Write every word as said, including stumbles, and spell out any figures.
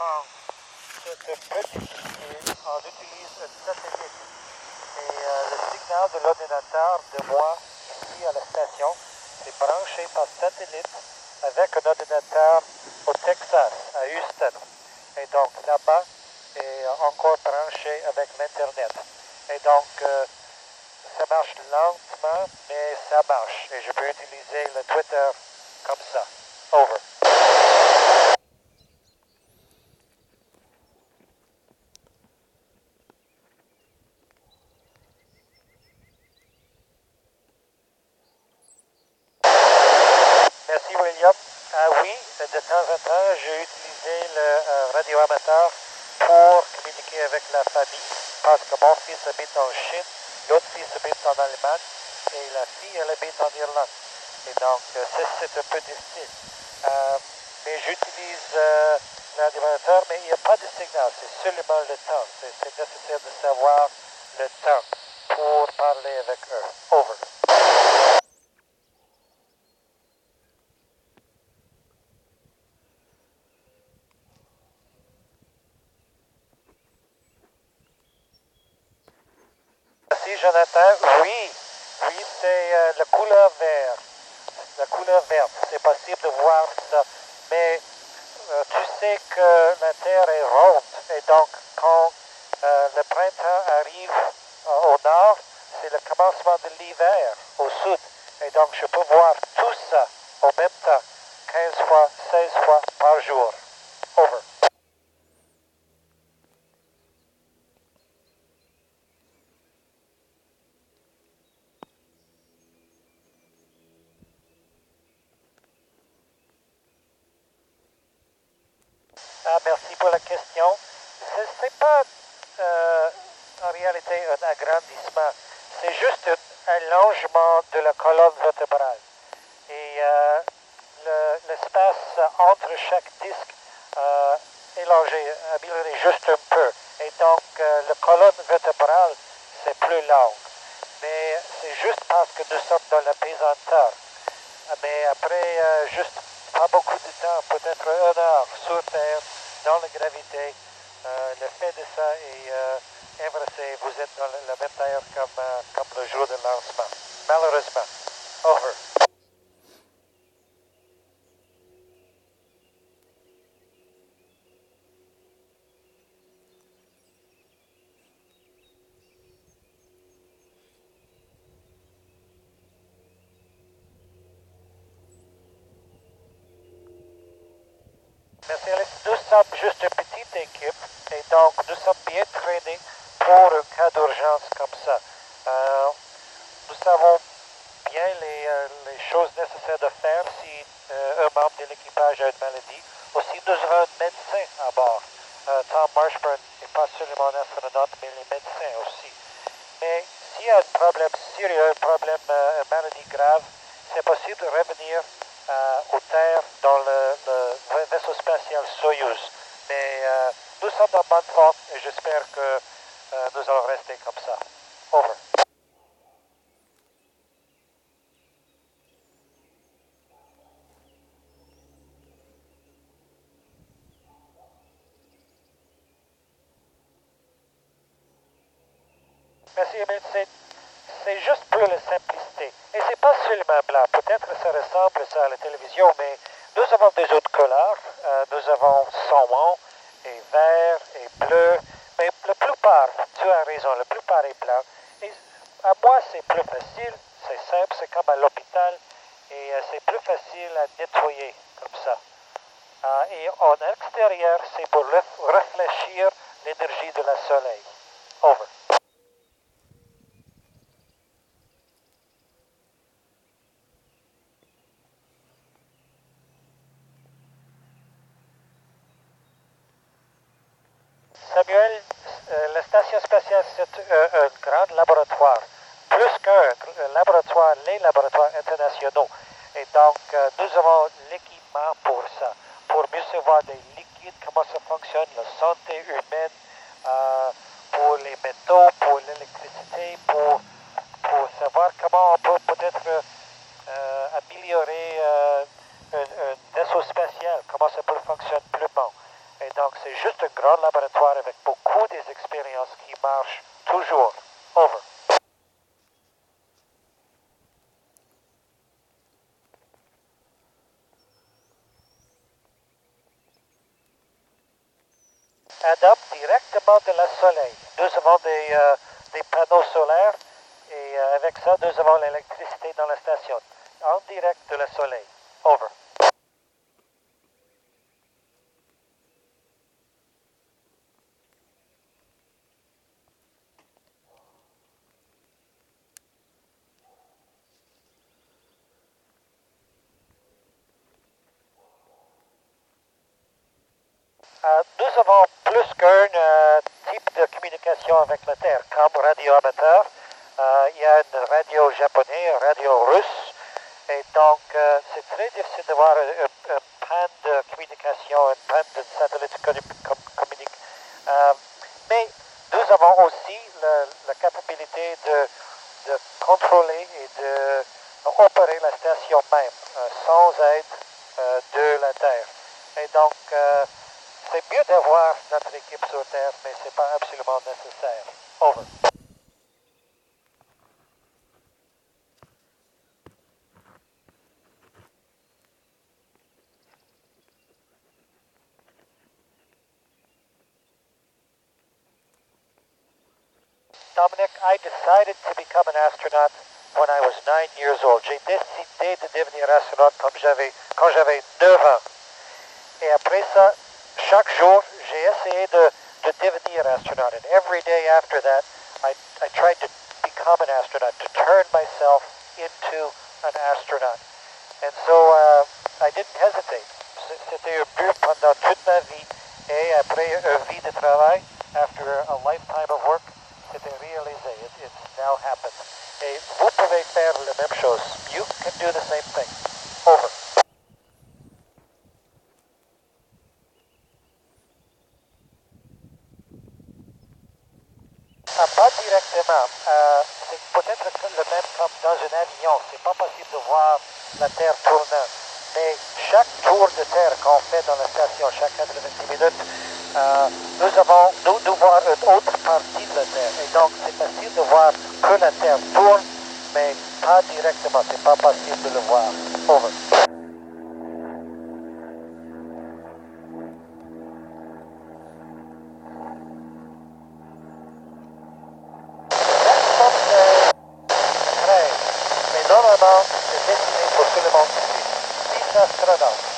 comprendre ce petit fichier, on utilise un satellite. Et euh, le signal de l'ordinateur de moi, ici à la station, est branché par satellite avec un ordinateur au Texas, à Houston. Et donc là-bas, est encore branché avec l'Internet. Et donc, euh, ça marche lentement, mais ça marche. Et je peux utiliser le Twitter comme ça. Over. Merci, William. Ah oui, de temps en temps, j'ai utilisé le euh, radio amateur pour communiquer avec la famille, parce que mon fils habite en Chine, l'autre fils habite en Allemagne, et la fille, elle habite en Irlande. Et donc, euh, c'est, c'est un peu difficile. Euh, mais j'utilise euh, le radio amateur, mais il n'y a pas de signal, c'est seulement le temps. C'est, c'est nécessaire de savoir le temps pour parler avec eux. Over. Merci, Jonathan. Oui, oui, c'est euh, la couleur verte. La couleur verte, c'est possible de voir ça. Mais euh, tu sais que la Terre est ronde. Et donc, quand euh, le printemps arrive euh, au nord, c'est le commencement de l'hiver au sud. Et donc, je peux voir tout ça au même temps, quinze fois, seize fois par jour. Over. Ah, merci pour la question. Ce n'est pas euh, en réalité un agrandissement, c'est juste un allongement de la colonne vertébrale. Et euh, le, l'espace entre chaque disque euh, élongé, amélioré juste un peu. Et donc, euh, la colonne vertébrale, c'est plus longue. Mais c'est juste parce que nous sommes dans la pesanteur. Mais après, euh, juste pas beaucoup de temps, peut-être une heure sur Terre, dans la gravité, euh, le fait de ça est euh, inversé. Vous êtes dans la même taille comme, euh, comme le jour de lancement. Malheureusement. Over. Merci Alex. Nous sommes juste une petite équipe et donc nous sommes bien traînés pour un cas d'urgence comme ça. Euh, nous savons bien les, euh, les choses nécessaires de faire si euh, un membre de l'équipage a une maladie. Aussi, nous avons un médecin à bord. Euh, Tom Marshburn n'est pas seulement un astronaute, mais les médecins aussi. Mais s'il y a un problème sérieux, un problème, euh, une maladie grave, c'est possible de revenir euh, aux terres dans le, le vaisseau spatial Soyuz. Mais euh, nous sommes en bonne forme et j'espère que euh, nous allons rester comme ça. Over. Merci, Emile. C'est, c'est juste pour la simplicité. Et c'est pas seulement blanc. Peut-être que ça ressemble ça à la télévision, mais nous avons des autres couleurs. Euh, nous avons saumon et vert et bleu. Mais la plupart, tu as raison, la plupart est blanc. Et à moi, c'est plus facile. C'est simple. C'est comme à l'hôpital. Et euh, c'est plus facile à nettoyer comme ça. Euh, et en extérieur, c'est pour ref- réfléchir l'énergie de la soleil. Over. Samuel, euh, la station spatiale, c'est euh, un grand laboratoire. Plus qu'un laboratoire, les laboratoires internationaux. Et donc, euh, nous avons l'équipement pour ça, pour mieux savoir des liquides, comment ça fonctionne, la santé humaine, euh, pour les métaux, pour l'électricité, pour, pour savoir comment on peut peut-être euh, améliorer euh, un, un vaisseau spatial, comment ça peut fonctionner plus bon. Et donc, c'est juste un grand laboratoire avec beaucoup des expériences qui marchent toujours. Over. Adopte directement de la soleil. Nous avons des, euh, des panneaux solaires et euh, avec ça, nous avons l'électricité dans la station. En direct de la soleil. Over. Euh, nous avons plus qu'un euh, type de communication avec la Terre, comme radio amateur. Euh, il y a une radio japonaise, une radio russe. Et donc, euh, c'est très difficile d'avoir un, un, un panne de communication, un panne de satellite communique. Euh, mais nous avons aussi le, la capacité de, de contrôler et de opérer la station même, euh, sans aide euh, de la Terre. Et donc, euh, c'est mieux d'avoir notre équipe sur Terre, mais ce n'est pas absolument nécessaire. Over. Dominic, I decided to become an astronaut when I was nine years old. J'ai décidé de devenir astronaute quand j'avais, quand j'avais neuf ans. Et après ça, chaque jour, j'ai essayé de, de devenir astronaut. And every day after that, I, I tried to become an astronaut, to turn myself into an astronaut. And so uh, I didn't hesitate. C'était un but pendant toute ma vie. Et après une vie de travail, after a lifetime of work, c'était réalisé. It, it's now happened. Et vous pouvez faire la même chose. You can do the same thing. Over. Ah, pas directement. Euh, c'est peut-être le même comme dans un avion. C'est pas possible de voir la Terre tournant. Mais chaque tour de Terre qu'on fait dans la station, chaque quatre-vingt-dix minutes, euh, nous avons, nous, nous voir une autre partie de la Terre. Et donc, c'est facile de voir que la Terre tourne, mais pas directement. C'est pas possible de le voir. Over. Mais normalement, c'est destiné pour tout le monde. Six astronautes.